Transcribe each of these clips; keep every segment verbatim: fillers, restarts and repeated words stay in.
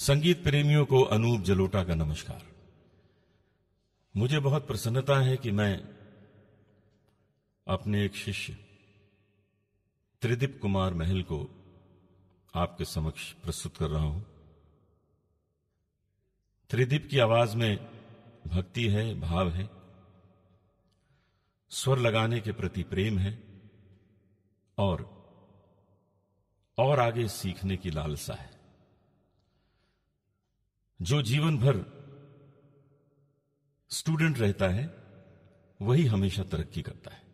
संगीत प्रेमियों को अनूप जलोटा का नमस्कार। मुझे बहुत प्रसन्नता है कि मैं अपने एक शिष्य त्रिदीप कुमार महल को आपके समक्ष प्रस्तुत कर रहा हूं। त्रिदीप की आवाज में भक्ति है, भाव है, स्वर लगाने के प्रति प्रेम है और और आगे सीखने की लालसा है। जो जीवन भर स्टूडेंट रहता है वही हमेशा तरक्की करता है।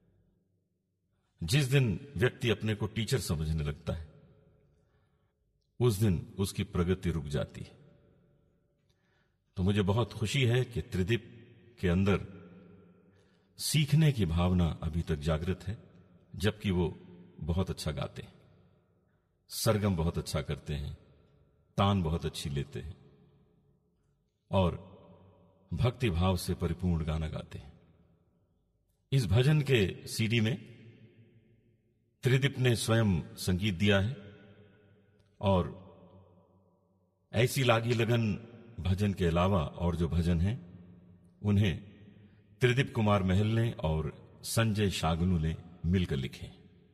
जिस दिन व्यक्ति अपने को टीचर समझने लगता है उस दिन उसकी प्रगति रुक जाती है। तो मुझे बहुत खुशी है कि त्रिदीप के अंदर सीखने की भावना अभी तक जागृत है, जबकि वो बहुत अच्छा गाते हैं, सरगम बहुत अच्छा करते हैं, तान बहुत अच्छी लेते हैं और भक्ति भाव से परिपूर्ण गाना गाते हैं। इस भजन के सीडी में त्रिदीप ने स्वयं संगीत दिया है और ऐसी लागी लगन भजन के अलावा और जो भजन हैं उन्हें त्रिदीप कुमार महल ने और संजय शांगलू ने मिलकर लिखे।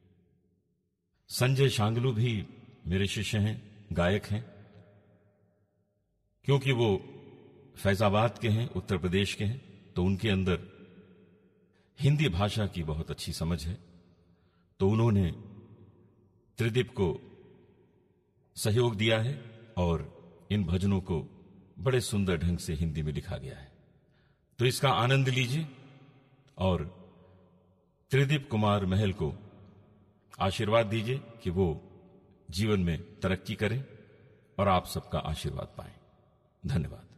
संजय शांगलू भी मेरे शिष्य हैं, गायक हैं, क्योंकि वो फैजाबाद के हैं, उत्तर प्रदेश के हैं, तो उनके अंदर हिंदी भाषा की बहुत अच्छी समझ है। तो उन्होंने त्रिदीप को सहयोग दिया है और इन भजनों को बड़े सुंदर ढंग से हिंदी में लिखा गया है। तो इसका आनंद लीजिए और त्रिदीप कुमार महल को आशीर्वाद दीजिए कि वो जीवन में तरक्की करें और आप सबका आशीर्वाद पाएं। धन्यवाद।